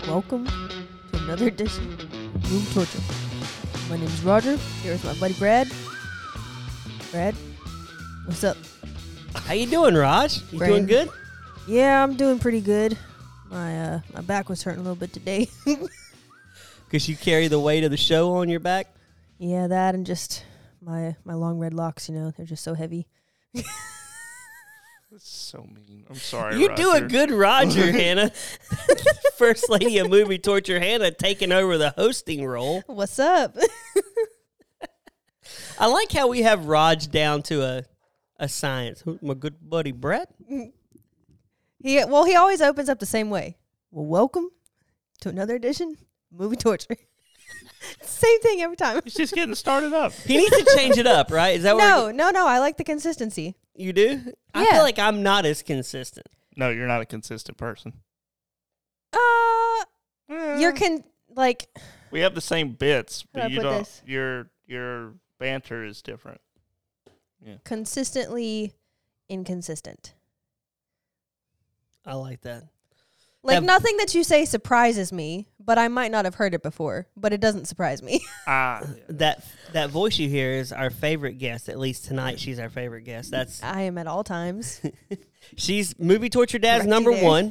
Welcome to another edition of Room Torture. My name is Roger. Here is my buddy Brad. Brad, what's up? How you doing, Raj? You Brandon. doing good? Yeah, I'm doing pretty good. My back was hurting a little bit today. Because you carry the weight of the show on your back? Yeah, that and just my long red locks, they're just so heavy. That's so mean. I'm sorry, You Roger. do a good Roger, Hannah. First lady of Movie Torture, Hannah, taking over the hosting role. What's up? I like how we have Raj down to a science. My good buddy, Brett. He always opens up the same way. Well, welcome to another edition of Movie Torture. Same thing every time. He's just getting started up. He needs to change it up, right? Is that what No. I like the consistency. you do? I Yeah. feel like I'm not as consistent. No, you're not a consistent person. You're We have the same bits, How do I but you put don't. this? Your banter is different. consistently inconsistent. I like that. Nothing that you say surprises me, but I might not have heard it before, but it doesn't surprise me. That voice you hear is our favorite guest. At least tonight, she's our favorite guest. That's I am at all times. she's Movie Torture Dad's Right number there. one.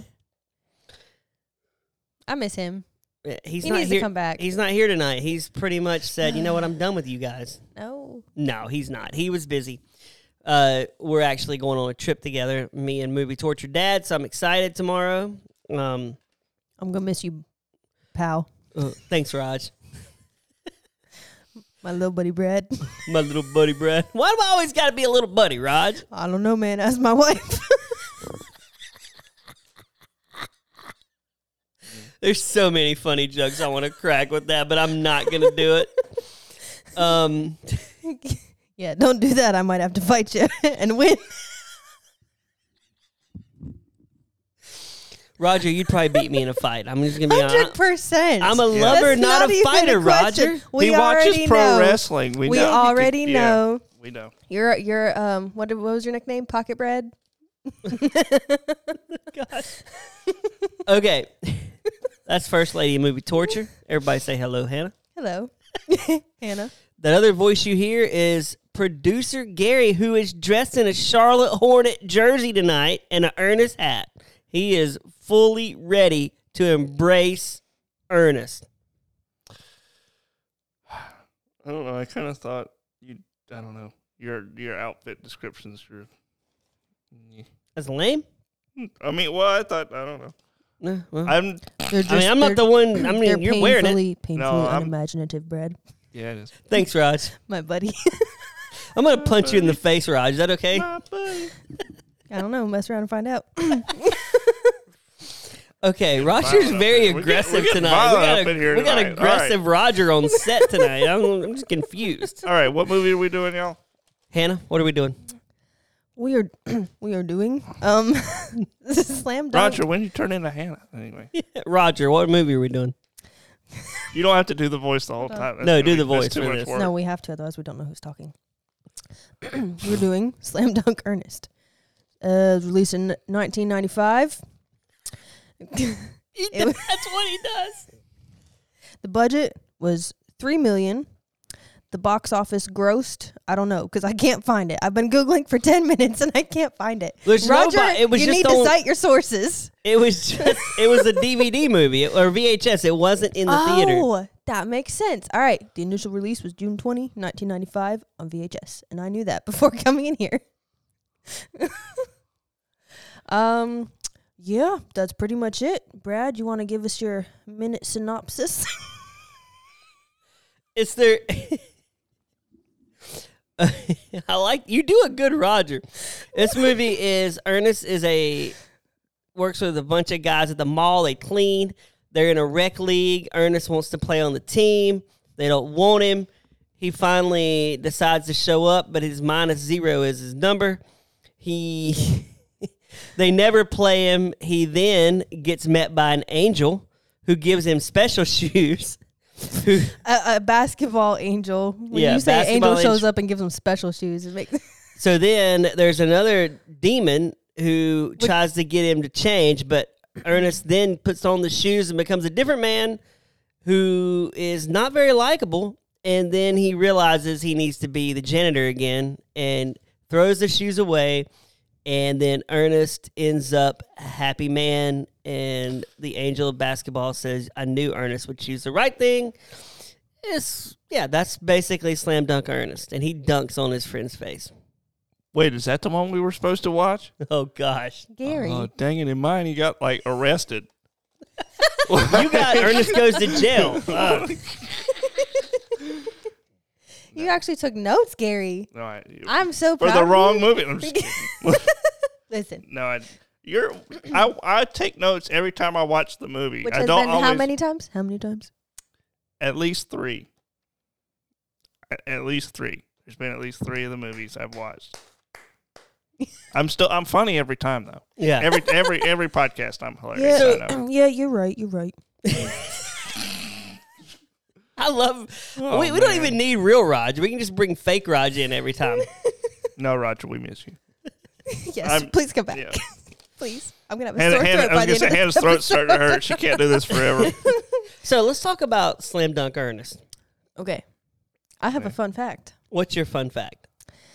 I miss him. He's He not needs here. to come back. He's not here tonight. He's pretty much said, you know what, I'm done with you guys. No. No, he's not. He was busy. We're actually going on a trip together, me and Movie Torture Dad, so I'm excited tomorrow. I'm going to miss you, pal. Thanks, Raj. My little buddy Brad. My little buddy, Brad. Why do I always got to be a little buddy, Raj? I don't know, man. That's my wife. There's so many funny jokes I want to crack with that, but I'm not going to do it. Yeah, don't do that. I might have to fight you and win. Roger, you'd probably beat me in a fight. I'm just going to be honest. 100%. I'm a lover, That's not a even fighter, question. Roger. We he watches already pro know. wrestling. We know. already know. We know. You're what was your nickname? Pocket Bread? Gosh. Okay. That's First Lady of Movie Torture. Everybody say hello, Hannah. Hello. Hannah. That other voice you hear is producer Gary, who is dressed in a Charlotte Hornet jersey tonight and an Ernest hat. He is fully ready to embrace Ernest. I don't know. I kind of thought I don't know. Your outfit descriptions are. That's lame? I mean, well, I don't know. Well, I'm I'm not the one. I mean, you're wearing it. Painfully No, I'm- unimaginative, Brad. Yeah, it is. Thanks, Raj. My buddy. I'm going to punch you in the face, Raj. Is that okay? My buddy. I don't know. Mess around and find out. Okay, Roger's violent very up there. aggressive We're getting tonight. violent up in here We got tonight. aggressive Roger on set tonight. I'm just confused. All right, what movie are we doing, y'all? Hannah, what are we doing? we are doing Slam Dunk. Roger, when you turn into Hannah, anyway. Roger, what movie are we doing? You don't have to do the voice the whole time. No, do the That's voice too for much this. work. No, we have to, otherwise we don't know who's talking. We're doing Slam Dunk Released in 1995. That's what he does. The budget was $3 million. The box office grossed, I don't know, because I can't find it. I've been Googling for 10 minutes and I can't find it. There's Roger, nobody- it was you just need on- to cite your sources. It was a DVD movie or VHS. It wasn't in the theater. Oh, that makes sense. All right. The initial release was June 20, 1995 on VHS. And I knew that before coming in here. Yeah, that's pretty much it. Brad, you want to give us your minute synopsis? It's their. I like you do a good Roger. This movie is Ernest works with a bunch of guys at the mall. They clean. They're in a rec league. Ernest wants to play on the team. They don't want him. He finally decides to show up, but his -0 is his number. They never play him. He then gets met by an angel who gives him special shoes. a basketball angel. When Yeah, you say angel basketball shows angel. up and gives them special shoes, it makes So then there's another demon who tries to get him to change, but Ernest then puts on the shoes and becomes a different man who is not very likable. And then he realizes he needs to be the janitor again and throws the shoes away. And then Ernest ends up a happy man. And the angel of basketball says, I knew Ernest would choose the right thing. That's basically Slam Dunk Ernest. And he dunks on his friend's face. Wait, is that the one we were supposed to watch? Oh, gosh. Gary. Oh, dang it. In mine, he got, arrested. You got Ernest Goes to Jail. You actually took notes, Gary. No, I'm so for proud the of wrong you. movie. I'm just kidding. Listen. No, I take notes every time I watch the movie. Which I has don't been always, how many times? How many times? At least 3. At least 3. There's been at least 3 of the movies I've watched. I'm funny every time though. Yeah. Every podcast I'm hilarious. I know. Yeah, you're right. You're right. I love. Oh, we don't man. even need real Raj. We can just bring fake Raj in every time. No, Roger, we miss you. Yes, please come back. Yeah. Please. I'm going to have a sore throat I by was the going to end say, of Hannah's this throat's starting to episode. hurt. She can't do this forever. So let's talk about Slam Dunk Ernest. Okay. I have a Okay. fun fact. What's your fun fact?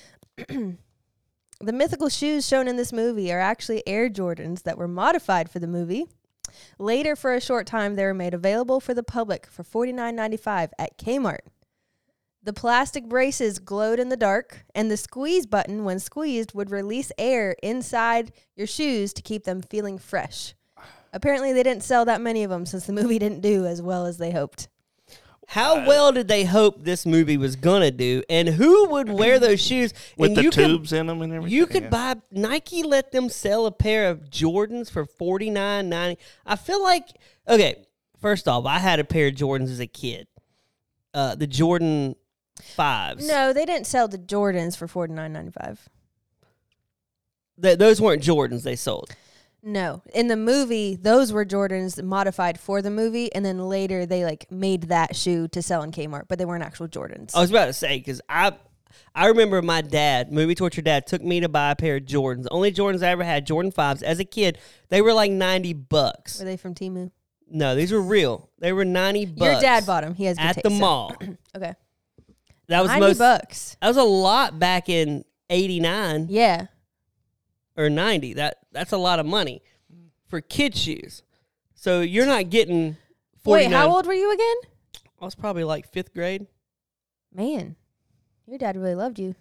The mythical shoes shown in this movie are actually Air Jordans that were modified for the movie. Later, for a short time, they were made available for the public for $49.95 at Kmart. The plastic braces glowed in the dark, and the squeeze button, when squeezed, would release air inside your shoes to keep them feeling fresh. Apparently, they didn't sell that many of them since the movie didn't do as well as they hoped. How well did they hope this movie was gonna do, and who would wear those shoes? With and the you tubes in them and everything. You could yeah. buy Nike. Let them sell a pair of Jordans for $49.90. I feel like okay. First off, I had a pair of Jordans as a kid. The Jordan 5s. No, they didn't sell the Jordans for $49.95. Those weren't Jordans they sold. No. In the movie, those were Jordans modified for the movie, and then later they made that shoe to sell in Kmart, but they weren't actual Jordans. I was about to say, because I remember my dad, Movie Torture Dad, took me to buy a pair of Jordans. The only Jordans I ever had, Jordan 5s. As a kid, they were like $90. Were they from Temu? No, these were real. They were $90. Your dad bought them. He has good at taste, the so- mall. Okay. That was $90. That was a lot back in 89 Yeah. or 90. That's a lot of money for kid shoes. So you're not getting 49. Wait, how old were you again? I was probably like 5th grade. Man, your dad really loved you.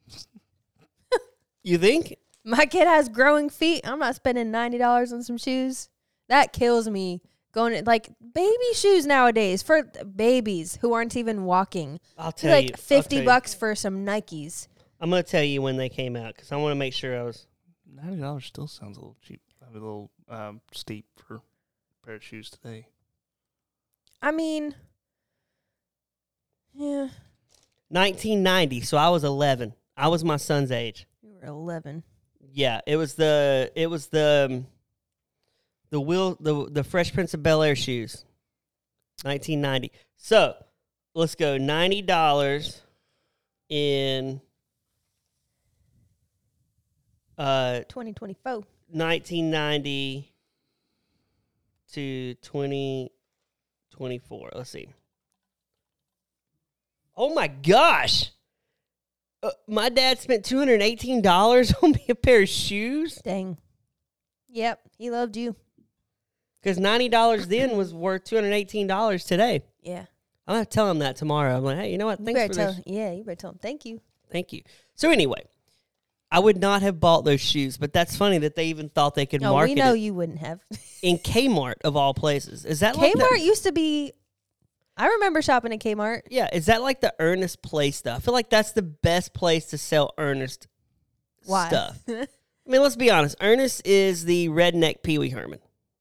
You think? My kid has growing feet. I'm not spending $90 on some shoes. That kills me. Going baby shoes nowadays for babies who aren't even walking. I'll tell you. $50 for some Nikes. I'm going to tell you when they came out because I want to make sure I was. $90 still sounds a little cheap. A little steep for a pair of shoes today. I mean, yeah. 1990, so I was 11. I was my son's age. You were 11. Yeah, it was the Fresh Prince of Bel-Air shoes. 1990. So, let's go $90 in 2024. 1990 to 2024. Let's see. Oh my gosh. My dad spent $218 on me a pair of shoes Dang. Yep, he loved you. because $90 then was worth $218 today. Yeah. I'm going to tell him that tomorrow. I'm like, hey, you know what? You Thanks better for tell. this. Yeah, you better tell him. Thank you. Thank you. So anyway, I would not have bought those shoes, but that's funny that they even thought they could No, market we know it you wouldn't have. in Kmart of all places. Is that like Kmart used to be. I remember shopping at Kmart. Yeah, is that like the Ernest Play stuff? I feel like that's the best place to sell Ernest Why? stuff. I mean, let's be honest. Ernest is the redneck Pee Wee Herman.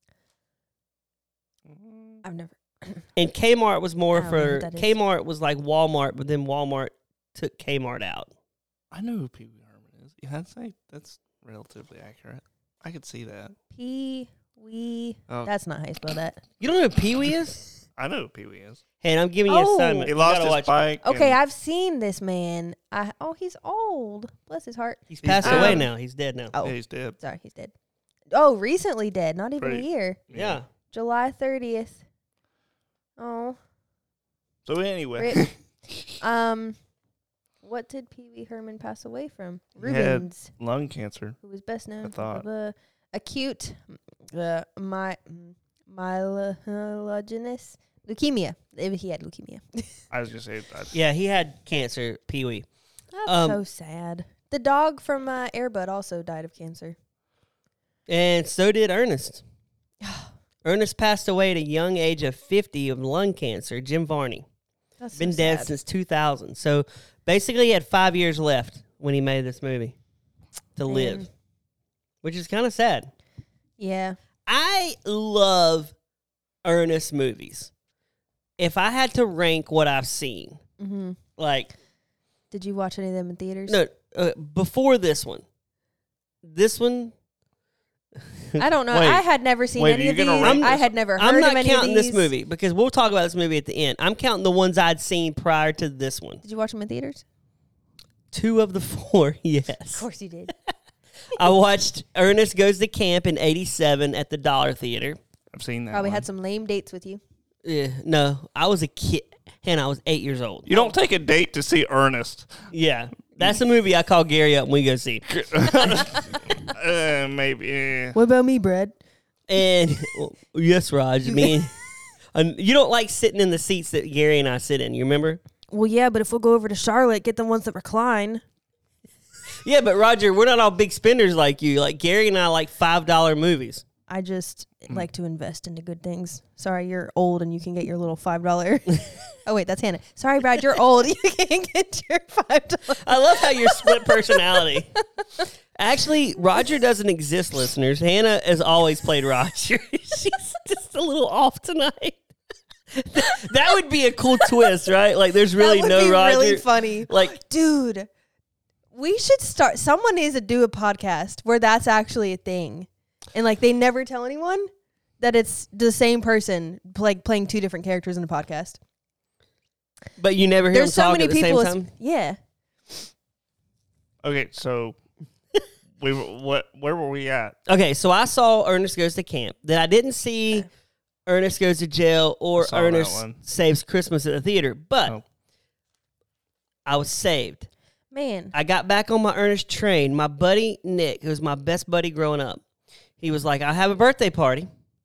I've never. And Kmart was more I don't know for... what that is. Kmart was like Walmart, but then Walmart took Kmart out. I know who Pee Wee Herman is. Yeah, I'd say that's relatively accurate. I could see that. Pee-wee. Oh. That's not how you spell that. You don't know who Pee Wee is? I know who Pee Wee is. Hey, and I'm giving you an Oh. assignment. He You lost gotta his watch it. bike. Okay, and I've seen this man. He's old. Bless his heart. He's passed dead. away now. He's dead now. Oh, yeah, he's dead. sorry, he's dead. recently dead. Not even a Pretty- year. Yeah. July 30th. Oh. So anyway, Rip. What did Pee Wee Herman pass away from? He had Rubens, lung cancer. who was best known I for thought. the acute myelogenous leukemia. He had leukemia. I was gonna say Yeah, he had cancer, Pee Wee. That's so sad. The dog from Air Bud also died of cancer. And so did Ernest. Ernest passed away at a young age of 50 of lung cancer. Jim Varney. That's Been so dead sad. since 2000. So basically, he had 5 years left when he made this movie to live, Man. which is kind of sad. Yeah. I love Ernest movies. If I had to rank what I've seen, Mm-hmm. like, Did you watch any of them in theaters? no, before this one, I don't know. Wait. I had never seen Wait, any are of you these. gonna rank I this? had never heard I'm of not any of counting these. this movie because we'll talk about this movie at the end. I'm counting the ones I'd seen prior to this one. Did you watch them in theaters? 2 of the 4, yes. Of course you did. I watched Ernest Goes to Camp in '87 at the Dollar Theater. I've seen that. Probably one. had some lame dates with you. Yeah, no, I was a kid. Hannah, I was 8 years old. You don't take a date to see Ernest. Yeah, that's a movie I call Gary up and we go see. Maybe. What about me, Brad? And well, yes, Raj, I mean, you don't like sitting in the seats that Gary and I sit in. You remember? Well, yeah, but if we'll go over to Charlotte, get the ones that recline. Yeah, but Roger, we're not all big spenders like you. Like Gary and I like $5 movies. I just like to invest into good things. Sorry, you're old and you can get your little $5. Oh, wait, that's Hannah. Sorry, Brad, you're old. You can't get your $5. I love how you're split personality. Actually, Roger doesn't exist, listeners. Hannah has always played Roger. She's just a little off tonight. That would be a cool twist, right? Like, there's really that would no be Roger. really funny. Like, Dude, we should start. Someone needs to do a podcast where that's actually a thing. And, like, they never tell anyone that it's the same person playing 2 different characters in a podcast. but you never hear There's them so talk many at the people. same time. Yeah. Okay, so where were we at? Okay, so I saw Ernest Goes to Camp. Then I didn't see Ernest Goes to Jail or Saw that Ernest one. Saves Christmas at the theater, but Oh. I was saved. Man. I got back on my Ernest train. My buddy Nick, who was my best buddy growing up, he was like, I have a birthday party.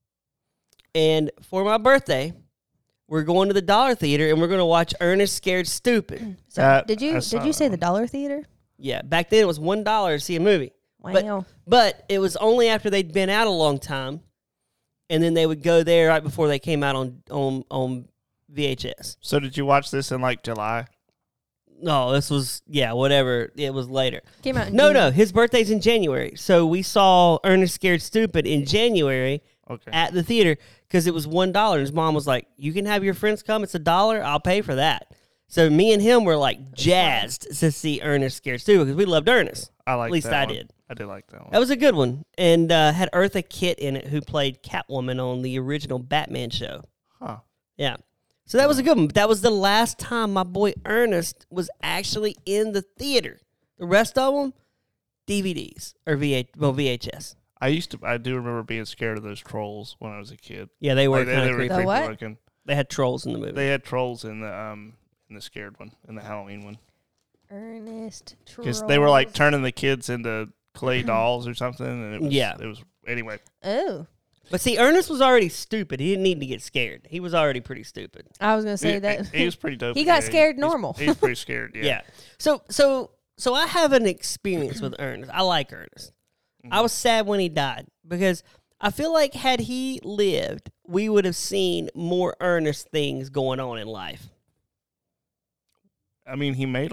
And for my birthday, we're going to the Dollar Theater and we're going to watch Ernest Scared Stupid. So did I you saw say that the Dollar Theater? Yeah, back then it was $1 to see a movie. Wow. But it was only after they'd been out a long time, and then they would go there right before they came out on VHS. So did you watch this in like July? No, this was, whatever. It was later. Came out in No, June. no, his birthday's in January. So we saw Ernest Scared Stupid in January Okay. at the theater because it was $1. And his mom was like, you can have your friends come. It's $1. I'll pay for that. So me and him were like jazzed to see Ernest Scared Stupid because we loved Ernest. I like At least that I one. did. I did like that one. That was a good one. And had Eartha Kitt in it, who played Catwoman on the original Batman show. Huh. Yeah. So that was a good one. But that was the last time my boy Ernest was actually in the theater. The rest of them, DVDs or VHS. I do remember being scared of those trolls when I was a kid. Yeah, they were Like, kind they of were creepy. The creepy what? looking. They had trolls in the movie. They had trolls in the scared one, in the Halloween one. Ernest Because they were like Trolls. turning the kids into clay dolls or something, and it was anyway. Oh. But see, Ernest was already stupid. He didn't need to get scared. He was already pretty stupid. I was going to say that. He was pretty dope. He got Yeah, scared he's- normal. He's pretty scared. Yeah. So I have an experience with Ernest. I like Ernest. I was sad when he died because I feel like had he lived, we would have seen more Ernest things going on in life. I mean, he made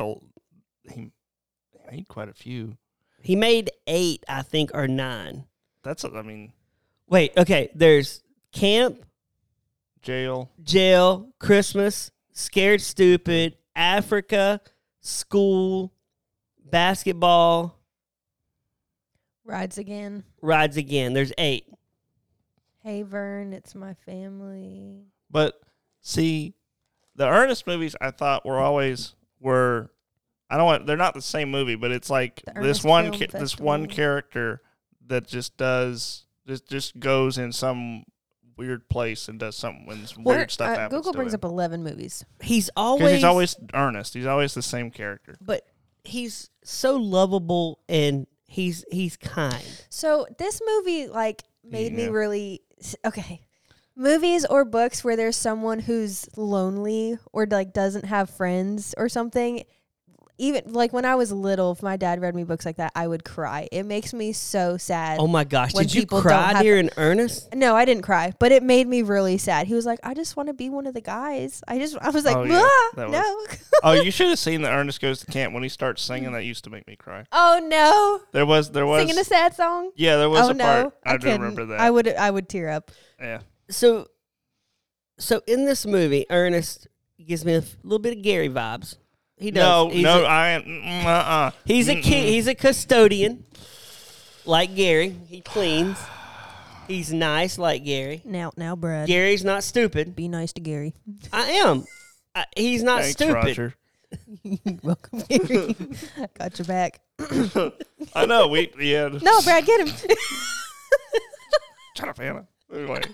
quite a few. He made 8, I think, or 9. I mean, Wait, okay. There's Camp, Jail. Jail, Christmas, Scared Stupid, Africa, School, Basketball, Rides Again. Rides Again. There's 8. Hey, Vern, it's my family. But see, the Ernest movies I thought they're not the same movie, but it's like The this Ernest one Film this one Festival. character that just goes in some weird place and does something when some weird stuff happens. Google to brings him. up 11 movies. He's Because he's always earnest. He's always the same character. but he's so lovable and he's kind. So this movie made me Yeah. really okay. Movies or books where there's someone who's lonely or doesn't have friends or something. Even when I was little, if my dad read me books like that, I would cry. It makes me so sad. Oh my gosh! when Did you people don't cry have- here in earnest? No, I didn't cry, but it made me really sad. He was like, "I just want to be one of the guys." I was like, Oh, yeah. "Ah, That no." Oh, you should have seen the Ernest Goes to Camp when he starts singing. That used to make me cry. Oh no! There was Singing a sad song. yeah, there was Oh a no! part. I do couldn't. remember that. I would tear up. Yeah. So in this movie, Ernest gives me a little bit of Gary vibes. He does. He's a kid. He's a custodian, like Gary. He cleans. He's nice, like Gary. Now, Brad, Gary's not stupid. be nice to Gary. I am. He's not Thanks, stupid. Roger. Welcome, Gary. Got your back. I know. Yeah. No, Brad, get him. Shut up, Hannah. Anyway.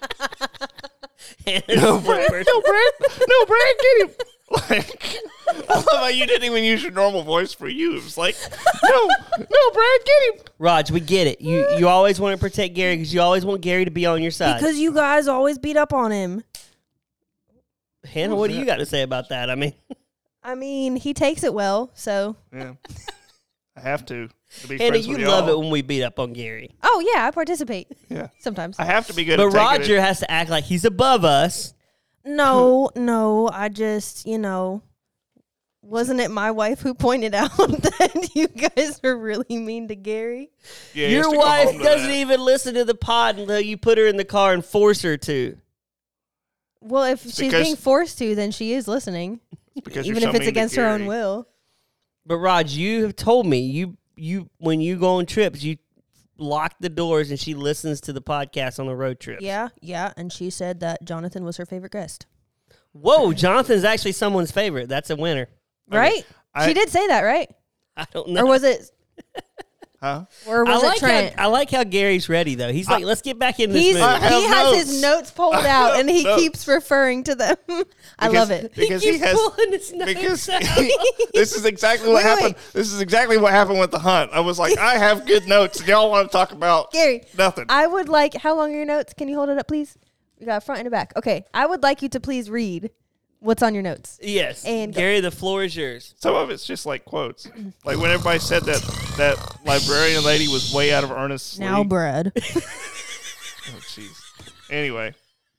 No, Brad, get him. I love how you didn't even use your normal voice for you. It was like, no, Brad, get him. Raj, we get it. You always want to protect Gary because you always want Gary to be on your side. Because you guys always beat up on him. Hannah, what do you got to say about that? I mean, he takes it well, so. Yeah. I have to be Hannah, friends you with love y'all. it when we beat up on Gary. Oh, yeah, I participate. Yeah. Sometimes. I have to be good But at taking Roger it. has to act like he's above us. No, I just, wasn't it my wife who pointed out that you guys are really mean to Gary? Yeah, he has Your to go home wife to doesn't that. even listen to the pod until you put her in the car and force her to. Well, if she's because- being forced to, then she is listening, Because you're even so if it's mean to against her own Gary. will. But Raj, you have told me you when you go on trips, you lock the doors and she listens to the podcast on the road trip. Yeah, and she said that Jonathan was her favorite guest. Whoa, Jonathan's actually someone's favorite. That's a winner. Right? She did say that, right? I don't know. Or was it? Huh? Or was it Trent? I like how Gary's ready though. He's like, let's get back in this He movie. have has his notes. notes pulled out, and he notes. keeps referring to them. I love it. Because he he keeps has. pulling his notes Because out. this is exactly what Wait, happened. wait. This is exactly what happened with the hunt. I was like, I have good notes. And y'all want to talk about Gary, nothing. I would like. How long are your notes? Can you hold it up, please? We got front and a back. Okay, I would like you to please read what's on your notes. Yes. And go. Gary, the floor is yours. Some of it's just like quotes. Like when everybody said that librarian lady was way out of Ernest's Now, league. Brad. Oh, jeez. Anyway,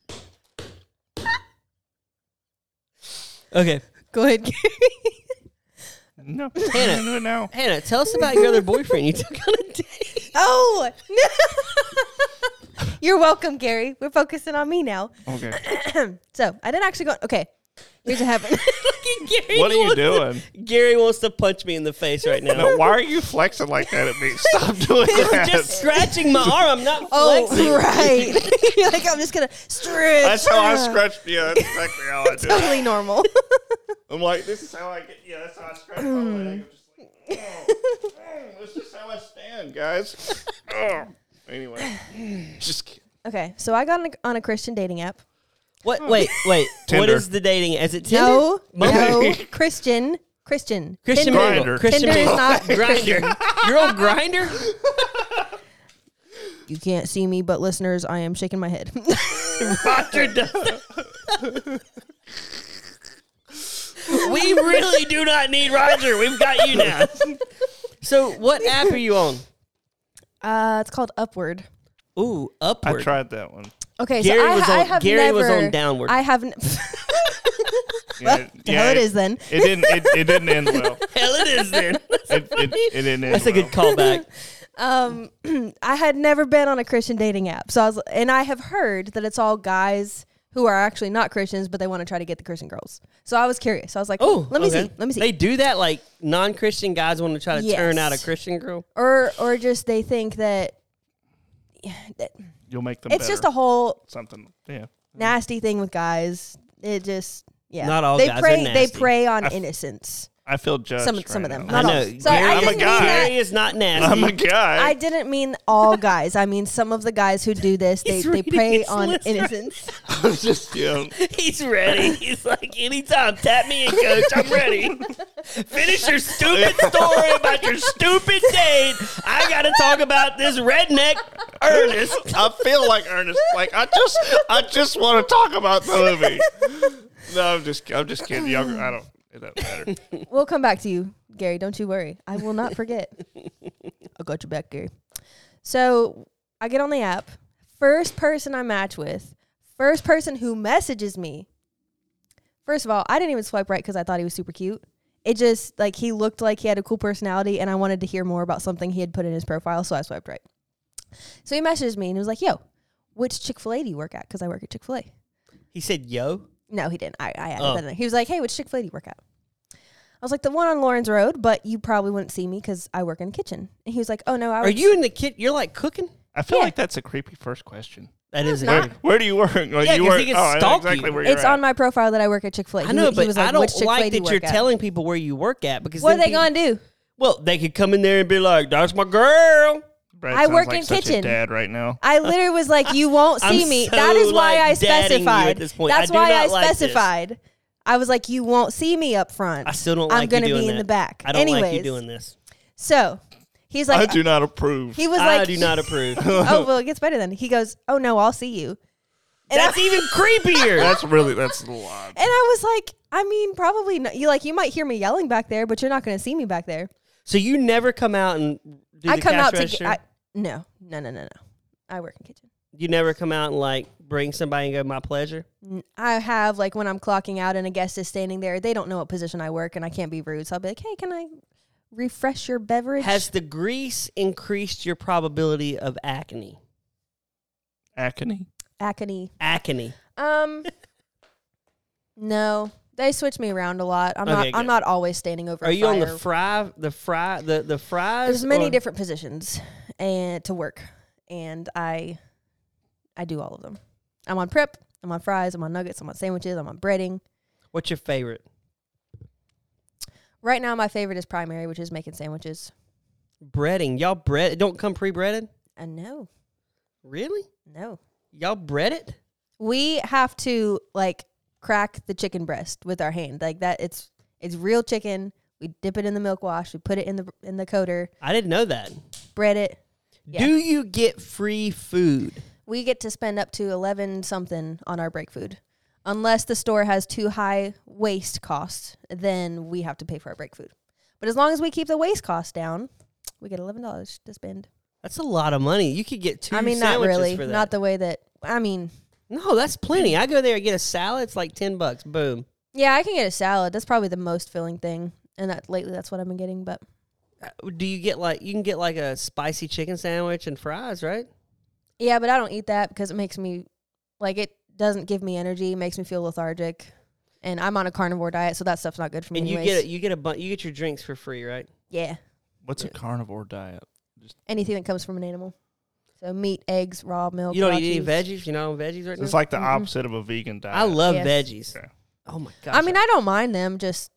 Okay. Go ahead, Gary. no, Hannah. do it now. Hannah, tell us about your other boyfriend you took on a date. Oh, you're welcome, Gary. We're focusing on me now. Okay. So I didn't actually go. Okay, here's what happened. Gary What are you wants doing? Gary wants to punch me in the face right now. No, why are you flexing like that at me? Stop doing that. Just scratching my arm. I'm not Oh, flexing. right. You're like, I'm just gonna stretch. That's how I scratch. Yeah, that's exactly how I do it. Totally normal. I'm like, this is how I get. Yeah, that's how I scratch my leg. I'm just like, this is how I stand, guys. Oh. Anyway, just kidding. Okay, so I got on a Christian dating app. What? Wait. What Tinder. is the dating? Is it Tinder? No, Bumble? no, Christian. Christian Tinder. Mingle. Grindr. Christian Tinder is Mingle. not Grinder. You're on Grinder? You can't see me, but listeners, I am shaking my head. Roger does. We really do not need Roger. We've got you now. So, what app are you on? It's called Upward. Ooh, I Upward. tried that one. Okay, Gary so I, was I on- have Gary never. was on Downward. I haven't. Yeah, The hell it is then. It didn't. It didn't end well. Hell, it is then. It didn't end. That's a good well. callback. I had never been on a Christian dating app, so I have heard that it's all guys who are actually not Christians, but they want to try to get the Christian girls. So I was curious. I was like, Oh, let me okay. see. Let me see. They do that, like non-Christian guys want to try to Yes. turn out a Christian girl. or just they think that You'll make them. it's just a whole something. Yeah. nasty thing with guys. It just Not all they guys are prey they nasty. prey on innocence. I feel judged. Some of right them. now. Not I know. all. Sorry, Gary, I I'm a didn't mean guy. that. Gary is not nasty. I'm a guy. I didn't mean all guys. I mean some of the guys who do this. They He's they reading prey his on list right innocence. I'm just kidding. He's ready. He's like, anytime, tap me in, coach. I'm ready. Finish your stupid story about your stupid date. I got to talk about this redneck Ernest. I feel like Ernest. Like I just want to talk about the movie. No, I'm just kidding. Y'all, I don't. It doesn't matter. We'll come back to you, Gary. Don't you worry. I will not forget. I got you back, Gary. So I get on the app. First person I match with, first person who messages me. First of all, I didn't even swipe right because I thought he was super cute. It just, like, he looked like he had a cool personality, and I wanted to hear more about something he had put in his profile, so I swiped right. So he messaged me, and he was like, yo, which Chick-fil-A do you work at? Because I work at Chick-fil-A. He said, yo. No, he didn't. I added that in there. He was like, hey, which Chick-fil-A do you work at? I was like, the one on Lawrence Road, but you probably wouldn't see me because I work in the kitchen. And he was like, oh, no. Are you in the kit? You're like cooking? I feel Yeah. like that's a creepy first question. That is not. Where do you work? Like, Yeah, you 'cause work. he can I know stalk exactly you. where you're It's at. on my profile that I work at Chick-fil-A. I know, he was but like, I don't which Chick-fil-A like do you that you're work at? telling people where you work at because What are then they going to do? Well, they could come in there and be like, that's my girl. Brad I sounds work like in such kitchen. A dad right now. I literally was like, you won't see I'm me. so, That is why I like, dadding you at specified. this point. That's I do why not I like this. specified. I was like, you won't see me up front. I still don't I'm like gonna you doing be that. in the back. I don't like you Anyways. doing this. So he's I like, do not approve. he was I like, do not approve. oh, well, it gets better then. He goes, oh, no, I'll see you. And That's I, even creepier. that's a little odd. and I was like, I mean, probably not. You might hear me yelling back there, but you're not going to see me back there. So you never come out and do I the come cash out register? to no. I work in kitchen. You never come out and like bring somebody and go, my pleasure? I have, like, when I'm clocking out and a guest is standing there, they don't know what position I work, and I can't be rude. So I'll be like, hey, can I refresh your beverage? Has the grease increased your probability of acne? Acne. Acne. Acne. No. They switch me around a lot. I'm Okay, not good. not always standing over Are a you on fryer. the fries? There's many or- different positions and to work, and I do all of them. I'm on prep, I'm on fries, I'm on nuggets, I'm on sandwiches, I'm on breading. What's your favorite? Right now, my favorite is primary, which is making sandwiches. Breading. Y'all bread don't come pre-breaded? No, Really? no. Y'all bread it? We have to, like, crack the chicken breast with our hand like that. It's real chicken. We dip it in the milk wash. We put it in the coater, I didn't know that. bread it. Yeah. Do you get free food? We get to spend up to 11 something on our break food. Unless the store has too high waste costs, then we have to pay for our break food. But as long as we keep the waste costs down, we get $11 to spend. That's a lot of money. You could get two I mean, not sandwiches really. for that. Not the way that, I mean, No, that's plenty. I go there and get a salad. It's like $10. Boom. yeah, I can get a salad. That's probably the most filling thing. And that lately, that's what I've been getting. But Do you get like, you can get like a spicy chicken sandwich and fries, right? yeah, but I don't eat that because it makes me, like, it doesn't give me energy. It makes me feel lethargic. And I'm on a carnivore diet, so that stuff's not good for me And anyways. you get your drinks for free, right? Yeah, What's a carnivore diet? anything that comes from an animal. So meat, eggs, raw milk. You don't raw eat any cheese. veggies? You're not on veggies right It's now? like the opposite of a vegan diet. I love Yes. veggies. Okay. Oh my gosh. I mean, I don't mind them. Just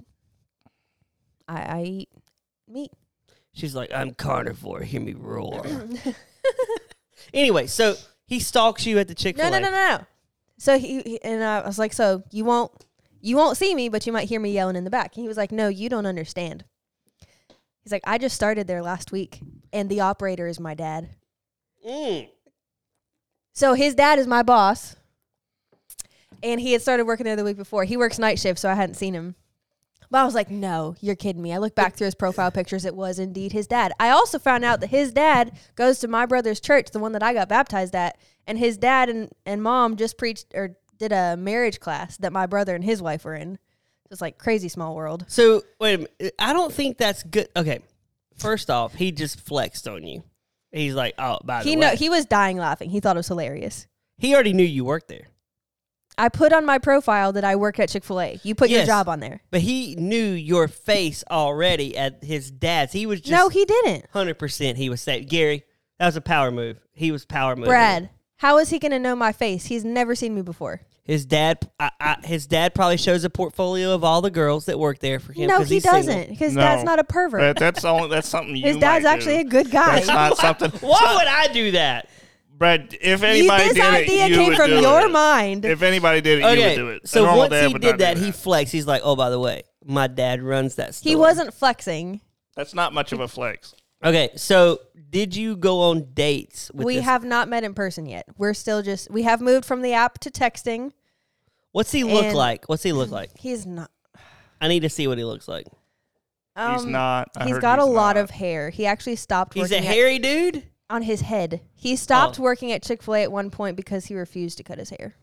I eat meat. She's like, I'm carnivore. Hear me roar. Anyway, so he stalks you at the Chick-fil-A. No. So he and I was like, so you won't see me, but you might hear me yelling in the back. And he was like, no, you don't understand. He's like, I just started there last week, and the operator is my dad. Mm. So his dad is my boss, and he had started working there the week before. He works night shift, so I hadn't seen him. But I was like, no, you're kidding me. I looked back through his profile pictures. It was indeed his dad. I also found out that his dad goes to my brother's church, the one that I got baptized at, and his dad and mom just preached or did a marriage class that my brother and his wife were in. It's like crazy small world. So, wait a minute. I don't think that's good. Okay. First off, he just flexed on you. He's like, oh, by the way. He was dying laughing. He thought it was hilarious. He already knew you worked there. I put on my profile that I work at Chick-fil-A. You put your Yes. job on there. But he knew your face already at his dad's. He was just No, he didn't. 100% he was saying, Gary, that was a power move. He was power moving. Brad, How is he going to know my face? He's never seen me before. His dad probably shows a portfolio of all the girls that work there for him. No, 'cause he he's single. doesn't. His No. dad's not a pervert. That's something you His dad's might actually a do. good guy. That's not something. Why would I do that? Brad, if anybody This did idea it, you came would from do your it. mind. If anybody did it, you would do it. A so normal once dad he would did not do that, he flexed. He's like, "Oh, by the way, my dad runs that store." He wasn't flexing. That's not much of a flex. Okay, so did you go on dates with We this? have not met in person yet. We're still we have moved from the app to texting. What's he look and- like? What's he look like? He's not. I need to see what he looks like. He's not. I He's heard got a lot not. of hair. He actually stopped He's working a hairy dude? on his head. He stopped Oh. working at Chick-fil-A at one point because he refused to cut his hair.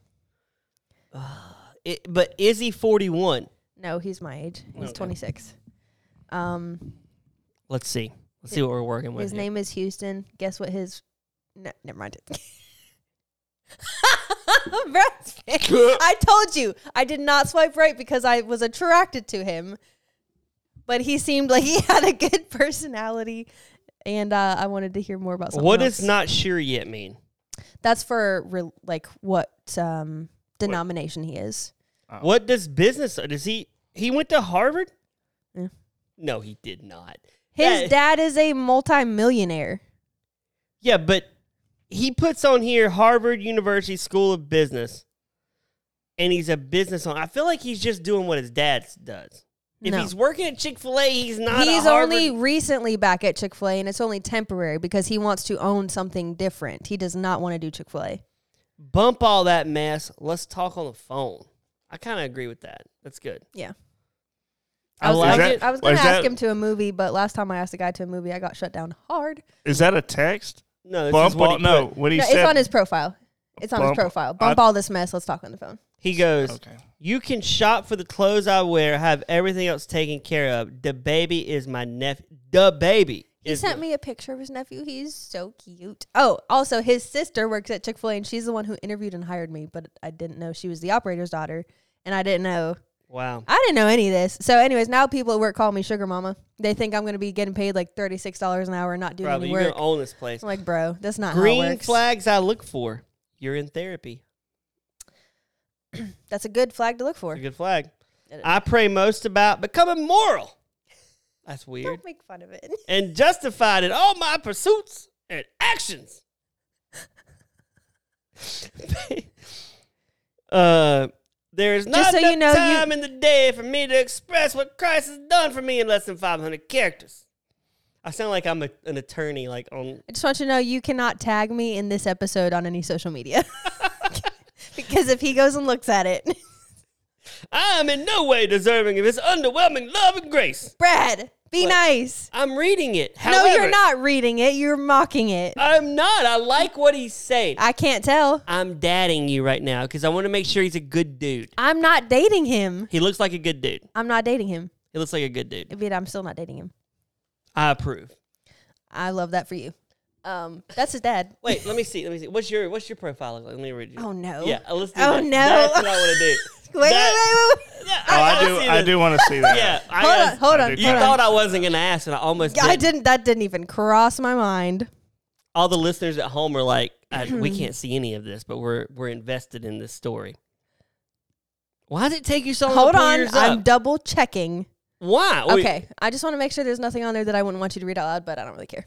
But is he 41? No, he's my age. He's Okay. 26. Let's see. Let's see what we're working with. His here. name is Houston. Guess what his... No, never mind. Brad's face. I told you. I did not swipe right because I was attracted to him. But he seemed like he had a good personality. And I wanted to hear more about something What else. does not sure yet mean? That's for what denomination he is. Oh. What does business... Does he went to Harvard? Yeah. No, he did not. His dad is a multimillionaire. Yeah, but he puts on here Harvard University School of Business, and he's a business owner. I feel like he's just doing what his dad does. If No. he's working at Chick-fil-A, he's not He's a Harvard. only recently back at Chick-fil-A, and it's only temporary because he wants to own something different. He does not want to do Chick-fil-A. Bump all that mess. Let's talk on the phone. I kind of agree with that. That's good. Yeah. I like it. I was going to is ask that- him to a movie, but last time I asked a guy to a movie, I got shut down hard. Is that a text? No, this Bump is what all, he no, put. what he No, said. it's on his profile. It's on his Bump- profile. Bump all this mess. Let's talk on the phone. He goes, Okay. "You can shop for the clothes I wear, have everything else taken care of. The baby is my nephew. The baby He is sent me a picture of his nephew. He's so cute. Oh, also, his sister works at Chick-fil-A, and she's the one who interviewed and hired me, but I didn't know she was the operator's daughter, and I didn't know any of this. So anyways, now people at work call me Sugar Mama. They think I'm going to be getting paid like $36 an hour and not doing Probably any you're work. gonna own this place. I'm like, bro, that's not how it Green works. flags I look for. You're in therapy. That's a good flag to look for. It's a good flag. It- I pray most about becoming moral. That's weird. Don't make fun of it. And justified in all my pursuits and actions. There is not Just so enough you know, time in the day for me to express what Christ has done for me in less than 500 characters. I sound like I'm an attorney, like on. I just want you to know you cannot tag me in this episode on any social media. Because if he goes and looks at it, I am in no way deserving of his underwhelming love and grace. Brad, be What? nice. I'm reading it. No, However, you're not reading it. You're mocking it. I'm not. I like what he's saying. I can't tell. I'm dadding you right now because I want to make sure he's a good dude. I'm not dating him. He looks like a good dude. I'm not dating him. He looks like a good dude. But I'm still not dating him. I approve. I love that for you. That's his dad. Wait, let me see. What's your profile look like? Let me read you. Oh no. Yeah, let's do Oh, that. no. That's what I want to do. Wait. Yeah, Oh, I gotta do. see I this. do want to see that. Yeah, Hold on. I do You too. thought I wasn't gonna ask, and I almost did. I didn't. That didn't even cross my mind. All the listeners at home are like, "We can't see any of this, but we're invested in this story." Why does it take you so long Hold to pull on. yours I'm up? double checking. Why? Wait, Okay. I just want to make sure there's nothing on there that I wouldn't want you to read out loud, but I don't really care.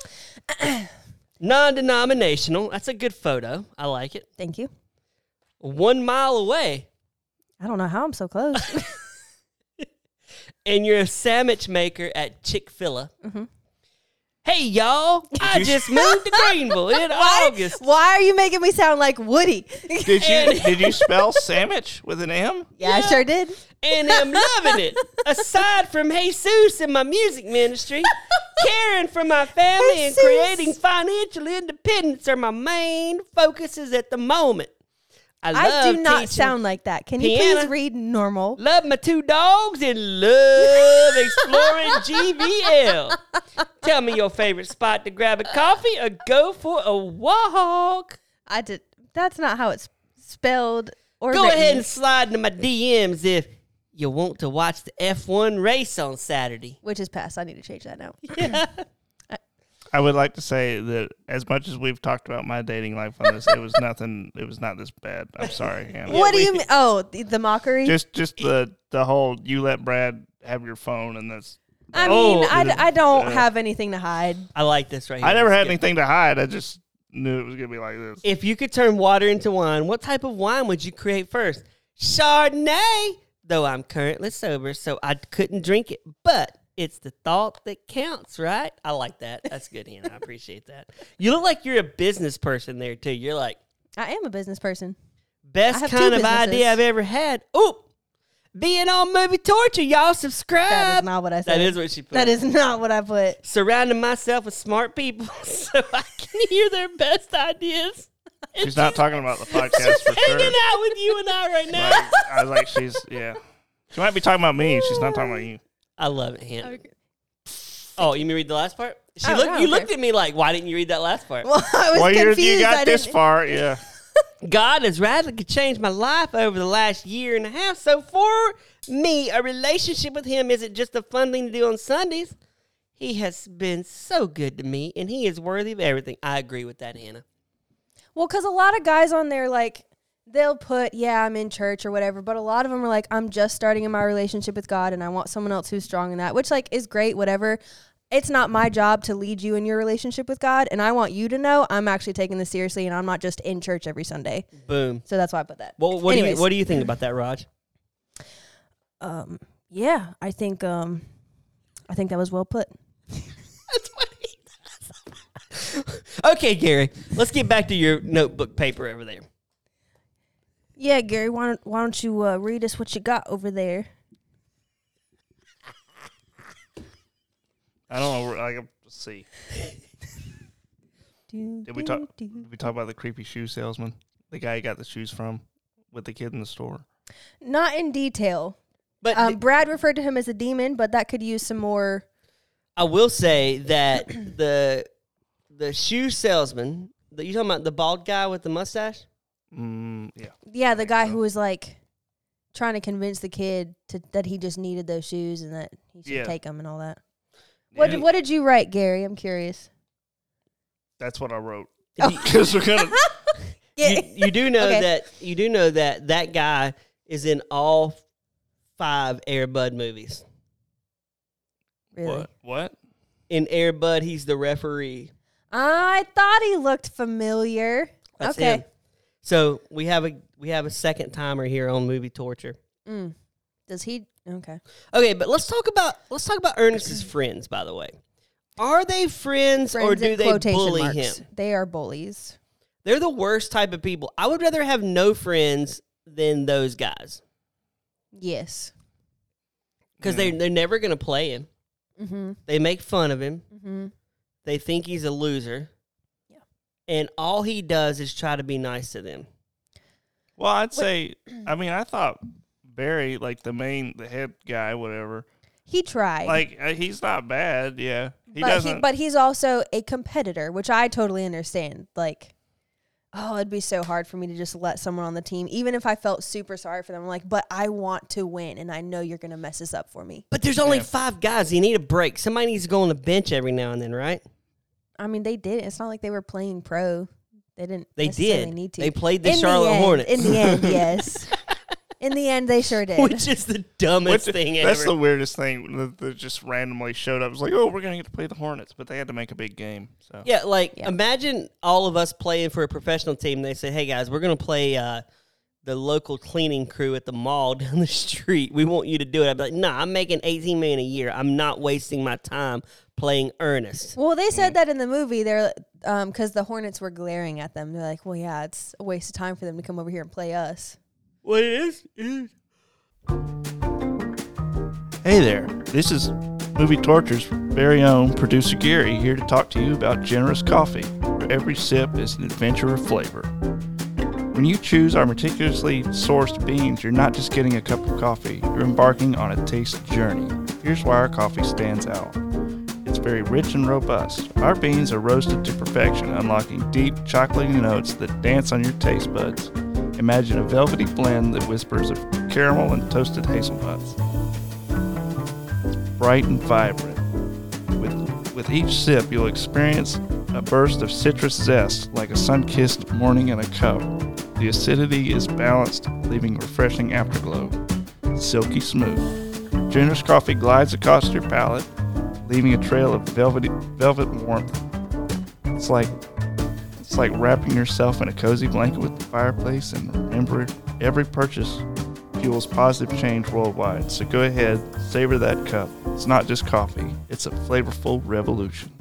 non-denominational. That's a good photo. I like it. Thank you. 1 mile away. I don't know how I'm so close. And you're a sandwich maker at Chick-fil-A. Mm-hmm. Hey, y'all. I just moved to Greenville in August. Why are you making me sound like Woody? Did you spell sandwich with an M? Yeah, I sure did. And I'm loving it. Aside from Jesus in my music ministry, caring for my family and Jesus. creating financial independence are my main focuses at the moment. I I do not teaching, sound like that. Can you piano. please read normal? love my 2 dogs and love exploring GVL. Tell me your favorite spot to grab a coffee or go for a walk. I did. That's not how it's spelled or Go written. ahead and slide into my DMs if you want to watch the F1 race on Saturday. Which is past. I need to change that now. I would like to say that as much as we've talked about my dating life on this, it was nothing. It was not this bad. I'm sorry, Hannah. What do you mean? Oh, the mockery. Just the whole you let Brad have your phone and that's. I mean, I don't have anything to hide. I like this right here. I never It's had good. anything to hide. I just knew it was gonna be like this. If you could turn water into wine, what type of wine would you create first? Chardonnay. Though I'm currently sober, so I couldn't drink it. But it's the thought that counts, right? I like that. That's good, Hannah. I appreciate that. You look like you're a business person there, too. You're like, I am a business person. I best have kind two of idea businesses. I've ever had. Oop. Being on Movie Torture, y'all subscribe. That is not what I said. That is what she put. That is not what I put. Surrounding myself with smart people so I can hear their best ideas. She's not talking about the podcast for Hanging sure. out with you and I right now. Like, I was like, yeah. She might be talking about me. She's not talking about you. I love it, Hannah. Oh, you mean read the last part? Oh, no, You okay. looked at me like, why didn't you read that last part? Well, I was Well, confused. you got I this didn't- far, yeah. God has radically changed my life over the last year and a half. So for me, a relationship with him isn't just a fun thing to do on Sundays. He has been so good to me, and he is worthy of everything. I agree with that, Hannah. Well, because a lot of guys on there, like, they'll put, yeah, I'm in church or whatever, but a lot of them are like, I'm just starting in my relationship with God, and I want someone else who's strong in that, which, like, is great, whatever. It's not my job to lead you in your relationship with God, and I want you to know I'm actually taking this seriously, and I'm not just in church every Sunday. Boom. So that's why I put that. Well, Anyways. what do you think about that, Raj? Yeah, I think that was well put. That's what he does. Okay, Gary, let's get back to your notebook paper over there. Yeah, Gary, why don't you read us what you got over there? I don't know. Like, let's see. Did we talk about the creepy shoe salesman? The guy you got the shoes from with the kid in the store? Not in detail. But Brad referred to him as a demon, but that could use some more. I will say that the shoe salesman, you talking about the bald guy with the mustache? Yeah. Yeah, the guy who was like trying to convince the kid that he just needed those shoes and that he should take them and all that. Yeah. What did you write, Gary? I'm curious. That's what I wrote. Oh. Because we're gonna. You do know Okay. that guy is in all 5 Air Bud movies. Really? What? In Air Bud, he's the referee. I thought he looked familiar. That's okay. him. So we have a second timer here on Movie Torture. Does he? Okay. Okay, but let's talk about Ernest's friends. By the way, are they friends or Friends do in they quotation bully marks. him? They are bullies. They're the worst type of people. I would rather have no friends than those guys Yes. because they're never going to play him. Mm-hmm. They make fun of him. Mm-hmm. They think he's a loser. Yeah. And all he does is try to be nice to them. Well, I'd say. I mean, I thought Barry, like the head guy, whatever. He tried. Like he's not bad. Yeah, he but doesn't. but he's also a competitor, which I totally understand. Like, oh, it'd be so hard for me to just let someone on the team, even if I felt super sorry for them. I'm like, but I want to win, and I know you're going to mess this up for me. But there's only 5 guys. You need a break. Somebody needs to go on the bench every now and then, right? I mean, they did. It's not like they were playing pro. They didn't. They necessarily did. Need to. They played the In Charlotte end, Hornets. In the end, yes. In the end, they sure did. Which is the dumbest thing ever. That's the weirdest thing that just randomly showed up. It was like, oh, we're gonna get to play the Hornets, but they had to make a big game. So Yeah, imagine all of us playing for a professional team. They say, hey, guys, we're going to play the local cleaning crew at the mall down the street. We want you to do it. I'd be like, nah, I'm making $18 million a year. I'm not wasting my time playing Ernest. Well, they said that in the movie. They're because the Hornets were glaring at them. They're like, well, yeah, it's a waste of time for them to come over here and play us. What it is? Hey there, this is Movie Torture's very own producer Gary here to talk to you about Generous Coffee, where every sip is an adventure of flavor. When you choose our meticulously sourced beans, you're not just getting a cup of coffee, you're embarking on a taste journey. Here's why our coffee stands out. It's very rich and robust. Our beans are roasted to perfection, unlocking deep, chocolatey notes that dance on your taste buds. Imagine a velvety blend that whispers of caramel and toasted hazelnuts. It's bright and vibrant, with With each sip, you'll experience a burst of citrus zest like a sun-kissed morning in a cup. The acidity is balanced, leaving a refreshing afterglow. Silky smooth. Generous Coffee glides across your palate, leaving a trail of velvet warmth. It's like wrapping yourself in a cozy blanket with the fireplace, and remember, every purchase fuels positive change worldwide. So go ahead, savor that cup. It's not just coffee, it's a flavorful revolution.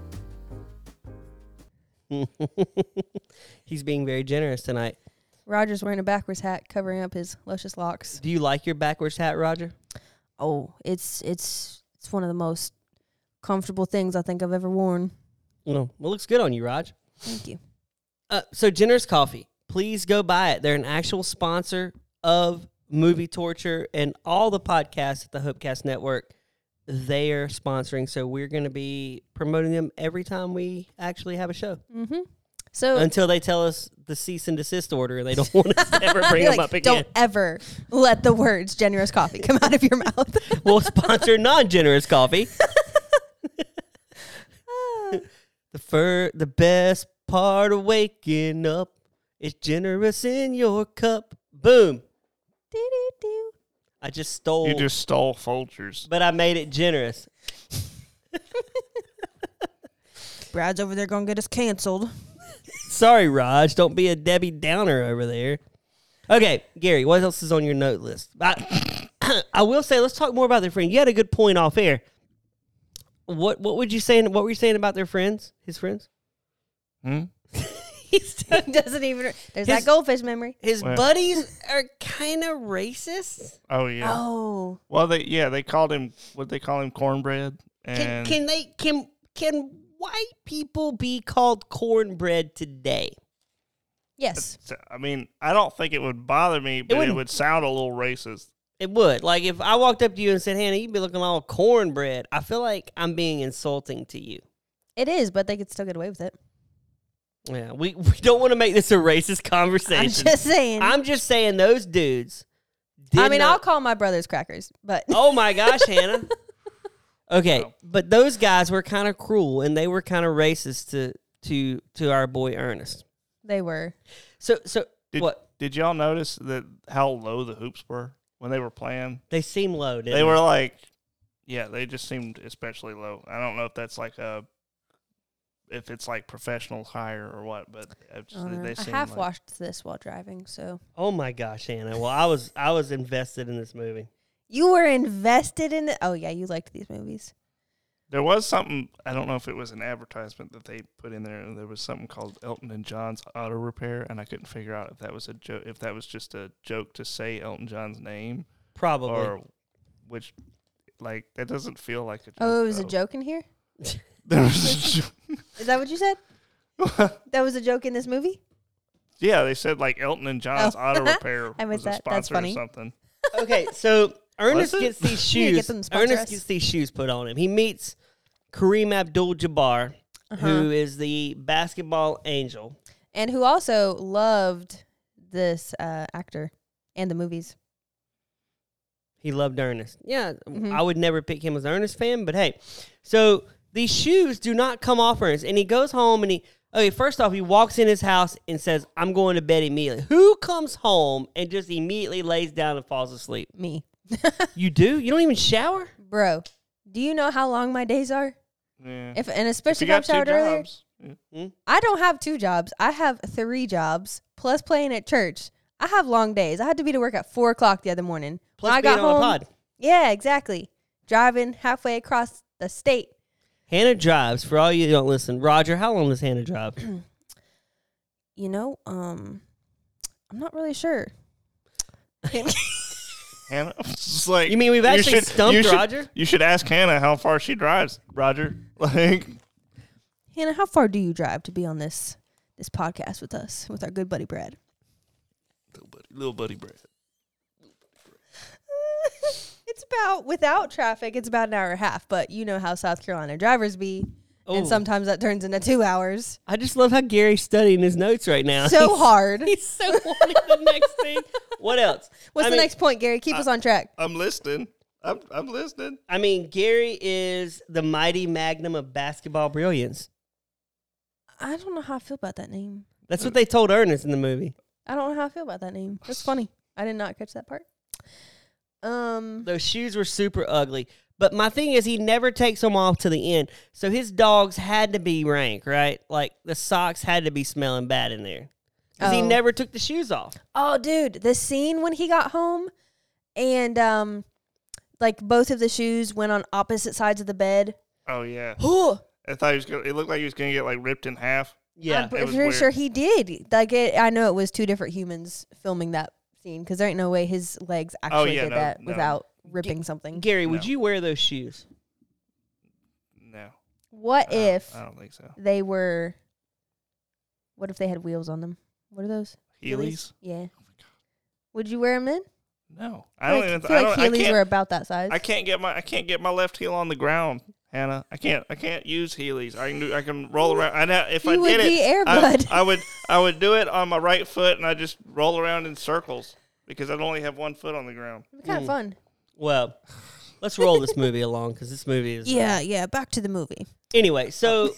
He's being very generous tonight. Roger's wearing a backwards hat, covering up his luscious locks. Do you like your backwards hat, Roger? Oh, it's one of the most comfortable things I think I've ever worn. Well, it looks good on you, Raj. Thank you. So Generous Coffee, please go buy it. They're an actual sponsor of Movie Torture and all the podcasts at the Hopecast Network. They are sponsoring, so we're going to be promoting them every time we actually have a show. Mm-hmm. So until they tell us the cease and desist order, they don't want us to ever bring them up again. Don't ever let the words Generous Coffee come out of your mouth. We'll sponsor non-generous coffee. The best part of waking up is generous in your cup. Boom. Do-do-do. I just stole. You just stole Folgers. But I made it generous. Brad's over there going to get us canceled. Sorry, Raj. Don't be a Debbie Downer over there. Okay, Gary, what else is on your note list? I will say, let's talk more about their friend. You had a good point off air. What would you say? What were you saying about their friends? His friends? He doesn't even. There's that goldfish memory. His buddies are kind of racist. Oh yeah. Oh. Well, they called him. What they call him, cornbread. And Can white people be called cornbread today? Yes. I mean, I don't think it would bother me, but it would sound a little racist. It would. Like, if I walked up to you and said, Hannah, you'd be looking all cornbread, I feel like I'm being insulting to you. It is, but they could still get away with it. Yeah, we don't want to make this a racist conversation. I'm just saying those dudes. I'll call my brothers crackers, but. Oh, my gosh, Hannah. Okay, but those guys were kind of cruel, and they were kind of racist to our boy Ernest. They were. So what? Did y'all notice that how low the hoops were when they were playing? They seem low, didn't they? Were like, yeah, they just seemed especially low. I don't know if that's like if it's like professional hire or what, but I half watched this while driving, so. Oh my gosh, Hannah! Well, I was invested in this movie. You were invested in it. Oh yeah, you liked these movies. There was something, I don't know if it was an advertisement that they put in there. There was something called Elton and John's Auto Repair, and I couldn't figure out if that was a joke, if that was just a joke to say Elton John's name. Probably. Or which, like, that doesn't feel like a joke. Oh, it was a joke in here? There was a joke. Is that what you said? That was a joke in this movie? Yeah, they said, like, Elton and John's Auto Repair was a sponsor or something. Okay, so Ernest gets these shoes. Ernest gets these shoes put on him. He meets Kareem Abdul-Jabbar, who is the basketball angel, and who also loved this actor and the movies. He loved Ernest. Yeah, I would never pick him as an Ernest fan, but hey, so these shoes do not come off Ernest, and he goes home and first off, he walks in his house and says, "I'm going to bed immediately." Who comes home and just immediately lays down and falls asleep? Me. You do? You don't even shower? Bro, do you know how long my days are? Yeah. Especially if I've showered earlier. Yeah. I don't have 2 jobs. I have 3 jobs, plus playing at church. I have long days. I had to be to work at 4 o'clock the other morning. Plus I being got on home. the pod. Yeah, exactly. Driving halfway across the state. Hannah drives. For all you who don't listen, Roger, how long does Hannah drive? I'm not really sure. Hannah, it's like, you mean we've actually stumped Roger? You should ask Hannah how far she drives, Roger. Like, Hannah, how far do you drive to be on this podcast with us, with our good buddy Brad? Little buddy Brad. It's about, without traffic, it's about an hour and a half, but you know how South Carolina drivers be. And sometimes that turns into 2 hours. I just love how Gary's studying his notes right now. So hard. He's so wanting the next thing. What else? What's the next point, Gary? Keep us on track. I'm listening. I'm listening. I mean, Gary is the mighty magnum of basketball brilliance. I don't know how I feel about that name. That's what they told Ernest in the movie. I don't know how I feel about that name. That's funny. I did not catch that part. Those shoes were super ugly. But my thing is, he never takes them off to the end. So his dogs had to be rank, right? Like, the socks had to be smelling bad in there. Because he never took the shoes off. Oh, dude, the scene when he got home and, like, both of the shoes went on opposite sides of the bed. Oh, yeah. Oh, I thought it looked like he was going to get, like, ripped in half. Yeah. I'm pretty sure he did. Like, I know it was two different humans filming that scene because there ain't no way his legs actually did that without ripping something. Gary, would you wear those shoes? No. What if I don't think so. they were? What if they had wheels on them? What are those? Heelys? Yeah. Oh, my God. Would you wear them then? No. I feel like Heelys were about that size. I can't get my left heel on the ground, Hannah. I can't use Heelys. I can roll around. If I did it, I would do it on my right foot and I just roll around in circles because I'd only have one foot on the ground. It's kind of fun. Well, let's roll this movie along because this movie is... Yeah. Back to the movie. Anyway, so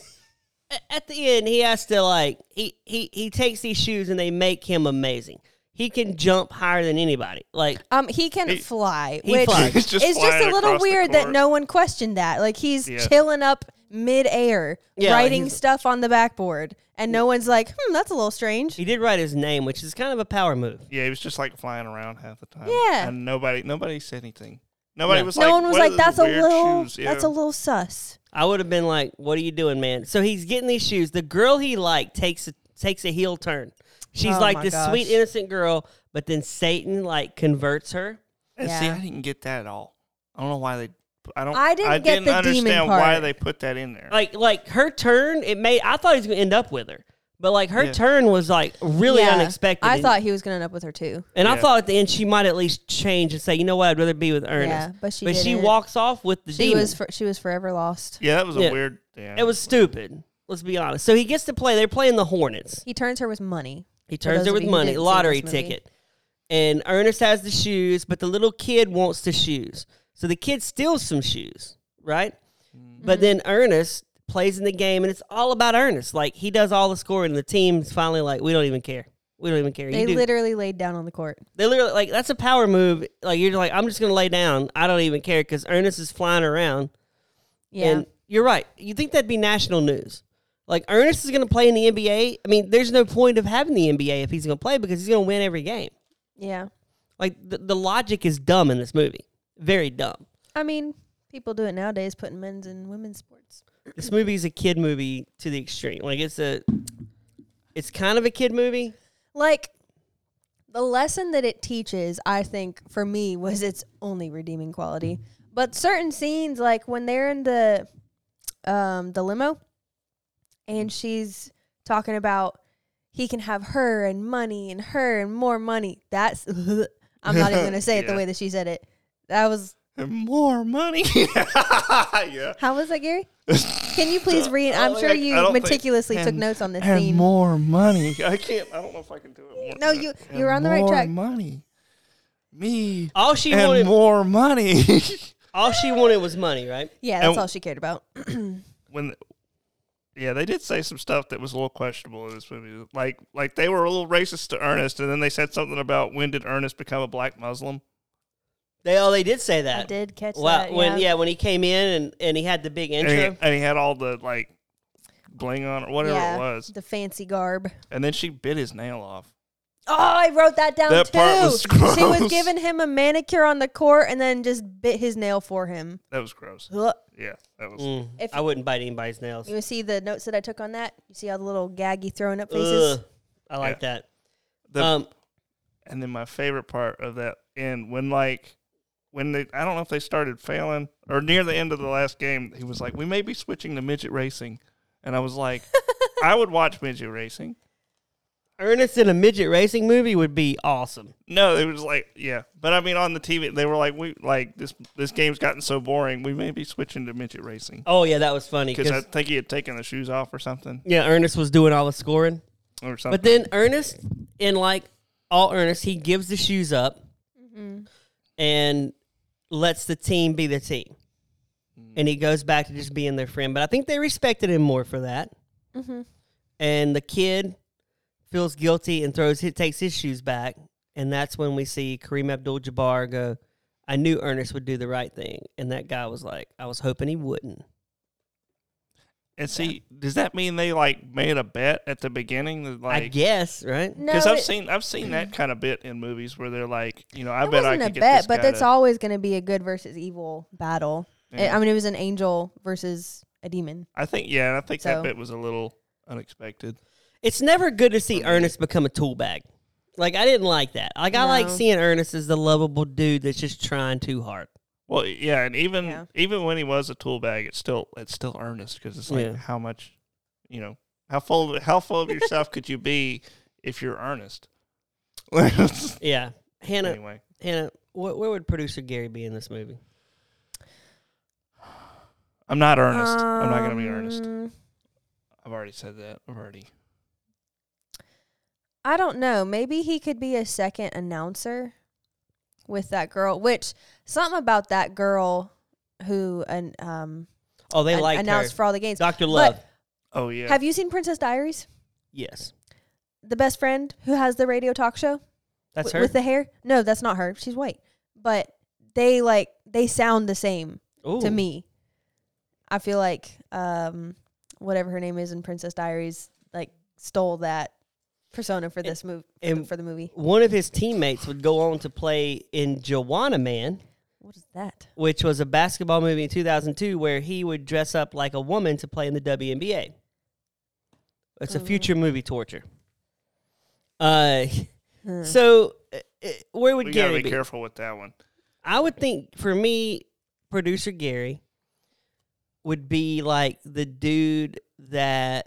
at the end, he has to, like... He takes these shoes and they make him amazing. He can jump higher than anybody. Like, he can fly, he which flies. He's just is just flying a little across the weird that court. no one questioned that. Like, he's chilling up mid-air, Yeah, writing he's- stuff on the backboard, and no one's like, that's a little strange. he did write his name, which is kind of a power move. Yeah, he was just like flying around half the time. Yeah. And nobody said anything. Nobody No. was like, No one was "What like, are that's those a weird little, shoes?" Yeah. that's a little sus. I would have been like, what are you doing, man? So he's getting these shoes. The girl he liked takes a heel turn. She's Oh like my this gosh. sweet, innocent girl, but then Satan, like, converts her. And see, Yeah. I didn't get that at all. I don't know why they. I didn't get the demon understand why part. they put that in there. Like her turn, I thought he was going to end up with her. But, like, her turn was, like, really Yeah, unexpected. I thought he was going to end up with her, too. And I Yeah. thought at the end she might at least change and say, you know what, I'd rather be with Ernest. Yeah, but she she didn't. walks off with the She demon. was forever lost. Yeah, that was Yeah. a weird. Yeah. It was stupid. Let's be honest. So he gets to play. They're playing the Hornets. He turns her with money. He For turns those her of with you who money, didn't see lottery this movie. ticket. And Ernest has the shoes, but the little kid wants the shoes. So the kid steals some shoes, right? But then Ernest plays in the game, and it's all about Ernest. Like, he does all the scoring, and the team's finally like, we don't even care. We don't even care. They literally laid down on the court. They literally, like, that's a power move. Like, you're like, I'm just going to lay down. I don't even care because Ernest is flying around. Yeah. And you're right. You think that'd be national news. Like, Ernest is going to play in the NBA. I mean, there's no point of having the NBA if he's going to play because he's going to win every game. Yeah. Like, the logic is dumb in this movie. Very dumb. I mean, people do it nowadays, putting men's and women's sports. This movie is a kid movie to the extreme. Like, it's kind of a kid movie. Like, the lesson that it teaches, I think, for me, was its only redeeming quality. But certain scenes, like when they're in the limo, and she's talking about he can have her and money and her and more money. That's I'm not even gonna say it the Yeah. way that she said it. That was And more money. Yeah. how was that, Gary? Can you please read? I'm sure I you don't think- meticulously took notes on this And scene. more money. I don't know if I can do it. No, you were on the right track. More money. Me. All she and wanted, more money. all she wanted was money, right? Yeah, that's And- all she cared about. Yeah, they did say some stuff that was a little questionable in this movie. Like they were a little racist to Ernest, and then they said something about when did Ernest become a black Muslim? They did say that. I did catch Wow, that. when he came in and he had the big intro. And he had all the like bling on or whatever Yeah, it was. the fancy garb. And then she bit his nail off. Oh, I wrote that down That too. part was She was gross. giving him a manicure on the court and then just bit his nail for him. That was gross. Ugh. Yeah, that was. If- I wouldn't bite anybody's nails. You see the notes that I took on that? You see all the little gaggy throwing up faces? Ugh, I like that. And then my favorite part of that end when they I don't know if they started failing or near the end of the last game, he was like, "We may be switching to midget racing," and I was like, "I would watch midget racing." Ernest in a midget racing movie would be awesome. No, it was like, yeah, but I mean, on the TV, they were like, "We like this game's gotten so boring, we may be switching to midget racing." Oh yeah, that was funny Because I because think he had taken the shoes off or something. yeah, Ernest was doing all the scoring. Or something. But then Ernest, in like all Ernest, he gives the shoes up, and lets the team be the team. And he goes back to just being their friend. But I think they respected him more for that. Mm-hmm. And the kid feels guilty and takes his shoes back. And that's when we see Kareem Abdul-Jabbar go, I knew Ernest would do the right thing. And that guy was like, I was hoping he wouldn't. And see, does that mean they like made a bet at the beginning? That, like, I guess, right? No, because I've seen that kind of bit in movies where they're like, I it bet I wasn't could a get bet, this but guy it's to- always going to be a good versus evil battle. Yeah. I mean, it was an angel versus a demon. I think that So- bit was a little unexpected. It's never good to see Ernest become a tool bag. Like, I didn't like that. Like, I like No. seeing Ernest as the lovable dude that's just trying too hard. Well, yeah, and even Yeah. when he was a tool bag, it's still earnest because it's like Yeah. how much, how full of yourself could you be if you're earnest? Yeah. Hannah, Anyway, where would producer Gary be in this movie? I'm not earnest. I'm not going to be earnest. Um, I've already said that. I don't know. Maybe he could be a second announcer with that girl. Which something about that girl who Oh, they like announced her. for all the games. Dr. Love. Oh yeah. Have you seen Princess Diaries? Yes. The best friend who has the radio talk show That's her? with the hair. No, that's not her. She's white. But they sound the same Ooh. to me. I feel like whatever her name is in Princess Diaries stole that persona for this movie for the movie. One of his teammates would go on to play in Joanna Man, What is that? which was a basketball movie in 2002 where he would dress up like a woman to play in the WNBA. It's a future movie torture. So where would We gotta Gary be careful with that one. I would think for me, producer Gary would be like the dude that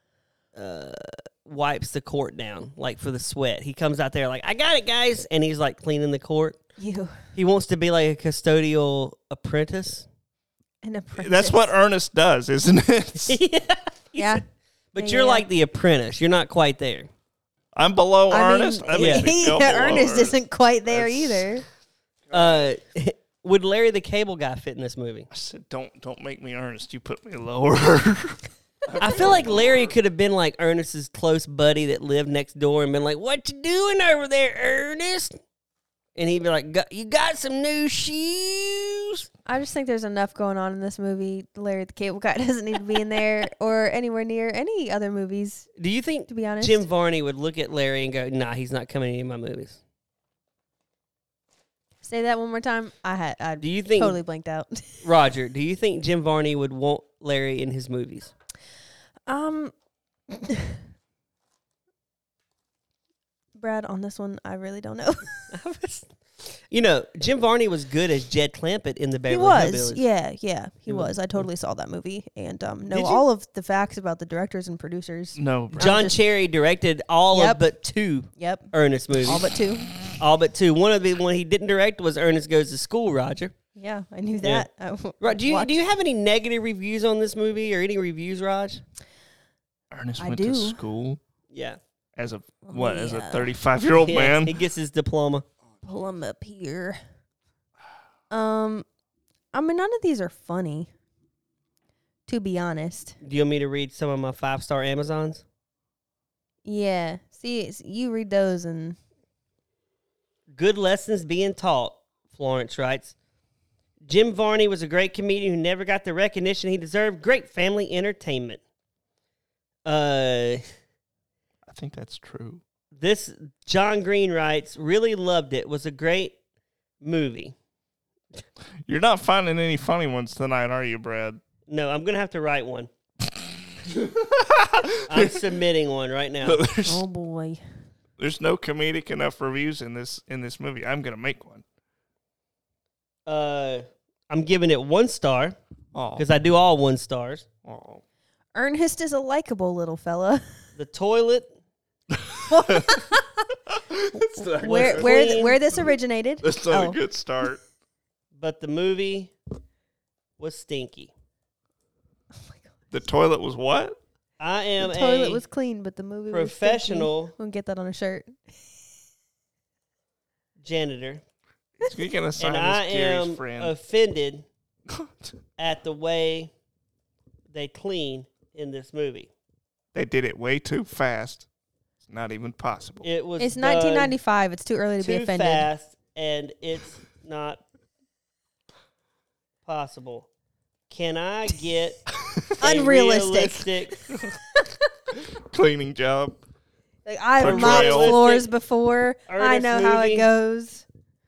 wipes the court down, like for the sweat. He comes out there like, I got it, guys. And he's like cleaning the court. You He wants to be like a custodial apprentice. an apprentice. That's what earnest does, isn't it? Yeah. But you're Yeah. like the apprentice. You're not quite there. I'm below I earnest. mean, I mean, yeah. still below Ernest isn't quite there That's- either. Would Larry the Cable Guy fit in this movie? I said, don't make me earnest. You put me lower. I feel like Larry could have been like Ernest's close buddy that lived next door and been like, "What you doing over there, Ernest?" And he'd be like, "You got some new shoes?" I just think there's enough going on in this movie. Larry the Cable Guy doesn't need to be in there or anywhere near any other movies, Do you think to be honest. Jim Varney would look at Larry and go, "Nah, he's not coming to any of my movies"? Say that one more time. I Do you think totally blanked out. Roger? Do you think Jim Varney would want Larry in his movies? Brad, on this one, I really don't know. You know, Jim Varney was good as Jed Clampett in the He Beverly was, Hillbillies. yeah, he was. was. I totally saw that movie and know Did you? all of the facts about the directors and producers. No, bro. John just- Cherry directed all Yep. of but two Yep, Ernest movies. all but two. All but two. One of the one he didn't direct was Ernest Goes to School. Roger. Yeah, I knew Yeah. that. Right? Do you have any negative reviews on this movie or any reviews, Raj? Ernest I went do. to school Yeah. as a as a Yeah. 35-year-old Yeah, man. he gets his diploma. pull them up here? I mean, none of these are funny. To be honest, Do you want me to read some of my 5-star Amazons? yeah. See, you read those and Good lessons being taught, Florence writes. Jim Varney was a great comedian who never got the recognition he deserved. Great family entertainment. I think that's true. This John Green writes, really loved it. Was a great movie. You're not finding any funny ones tonight, are you, Brad? No, I'm gonna have to write one. I'm submitting one right now. oh boy, There's no comedic enough reviews in this movie. I'm gonna make one. I'm giving it 1 star Oh, because I do all 1 stars. oh. Ernest is a likable little fella. The toilet. Where this originated? That's not Oh. a good start. But the movie was stinky. The toilet was what? I am The toilet a was clean, but the movie professional was stinky. We'll get that on a shirt. janitor. You're gonna sign And I this Gary's am friend. offended at the way they clean in this movie. They did it way too fast. It's not even possible. It was It's done 1995. It's too early to be too offended. fast, and it's not possible. Can I get a Unrealistic. realistic Cleaning job. Like, I've Portrayal. mopped floors before. I Ernest know how movie. it goes.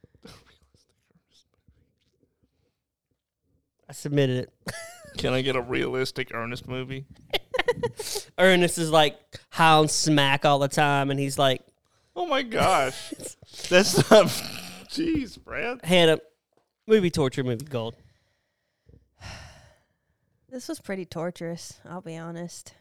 I submitted it. Can I get a realistic Ernest movie? Ernest is like high on smack all the time, and he's like, Oh my gosh. That's not. Jeez, Brad. Hannah, movie torture, movie gold. This was pretty torturous, I'll be honest.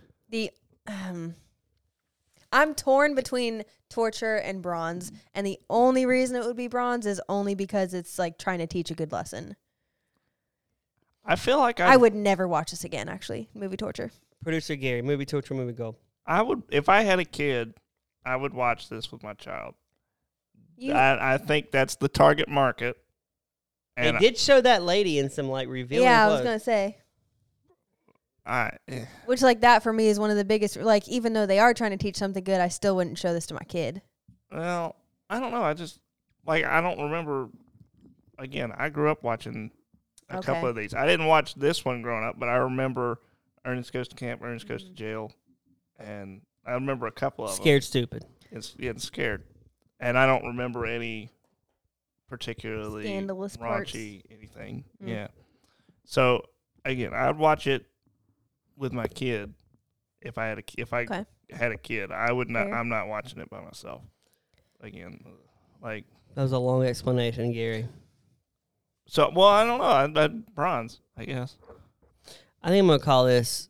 I'm torn between torture and bronze, and the only reason it would be bronze is only because it's like trying to teach a good lesson. I feel like I would never watch this again, actually. Movie torture. Producer Gary, movie torture, movie gold. I would, if I had a kid, I would watch this with my child. I think that's the target market. They And did show that lady in some like revealing yeah, I clothes. was going to say. I Which, like, that for me is one of the biggest, like, even though they are trying to teach something good, I still wouldn't show this to my kid. well, I don't know. I just like I don't remember. Again, I grew up watching a Okay. couple of these. I didn't watch this one growing up, but I remember Ernest Goes to Camp, Ernest Goes to Jail, and I remember a couple of Scared stupid. them. Getting scared, and I don't remember any particularly Scandalous parts. raunchy anything. Mm. Yeah. So again, I'd watch it with my kid if I had Okay. had a kid. I would not. Fair. I'm not watching it by myself. Again, like That was a long explanation, Gary. so. Well, I don't know. I'd bronze, I guess. I think I'm gonna call this.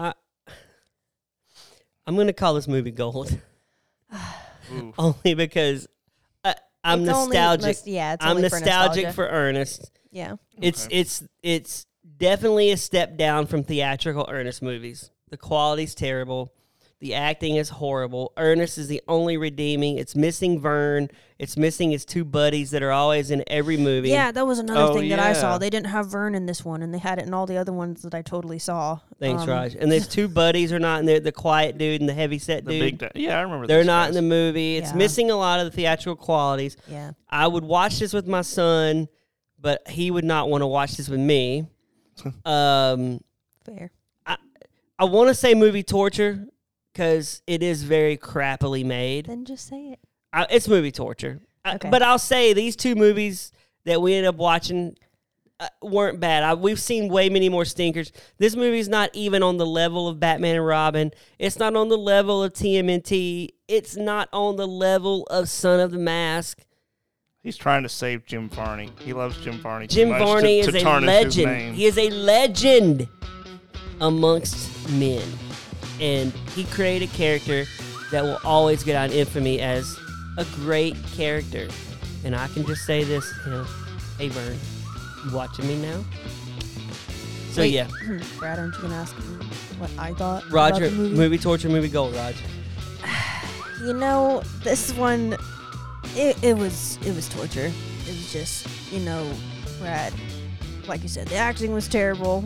I'm gonna call this movie gold, Ooh. only because I'm It's only nostalgic. it's I'm only for nostalgic nostalgia. for Ernest. Yeah. It's definitely a step down from theatrical Ernest movies. The quality's terrible. The acting is horrible. Ernest is the only redeeming. It's missing Vern. It's missing his two buddies that are always in every movie. Yeah, that was another Oh, thing that I yeah. saw. They didn't have Vern in this one, and they had it in all the other ones that I totally saw. Thanks, Raj. And those two buddies are not in there. The quiet dude and the heavy set The dude. big. Yeah, I remember. They're those not guys. in the movie. It's Yeah. missing a lot of the theatrical qualities. Yeah. I would watch this with my son, but he would not want to watch this with me. Fair. I want to say movie torture because it is very crappily made. Then just say it. It's movie torture. Okay. But I'll say these two movies that we ended up watching weren't bad. We've seen way many more stinkers. This movie's not even on the level of Batman and Robin. It's not on the level of TMNT. It's not on the level of Son of the Mask. He's trying to save Jim Varney. He loves Jim Varney. too Jim much Varney to is a tarnish his legend. name. He is a legend amongst men. And he created a character that will always get on infamy as a great character. And I can just say this, hey Vern, you watching me now? So Wait, yeah, Brad, aren't you gonna ask me what I thought? Roger, about the movie? movie torture, movie gold, Roger. You know, this one, it was torture. It was just, Brad, like you said, the acting was terrible.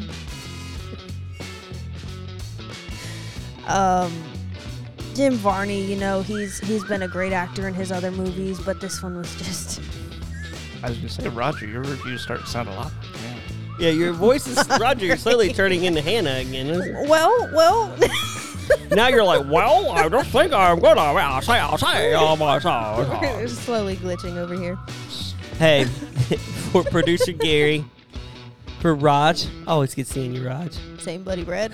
Jim Varney, he's been a great actor in his other movies, but this one was just. I was gonna say, Roger, your reviews start to sound a lot like him. Yeah, your voice is, Roger, you're slowly turning into Hannah again. Well. Now you're like, well, I don't think I'm gonna, I'll say, oh my God. We're slowly glitching over here. Hey, for producer Gary, for Raj, always good seeing you, Raj. Same buddy, Brad.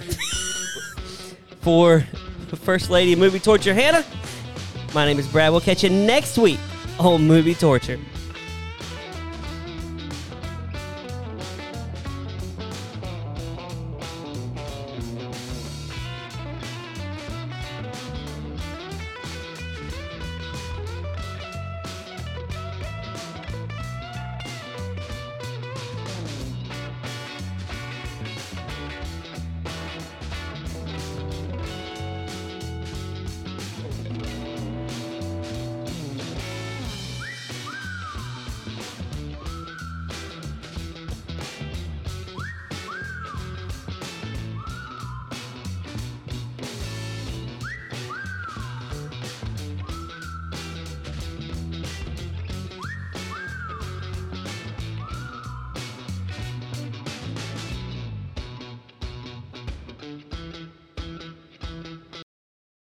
For First Lady of Movie Torture, Hannah, my name is Brad. We'll catch you next week on Movie Torture.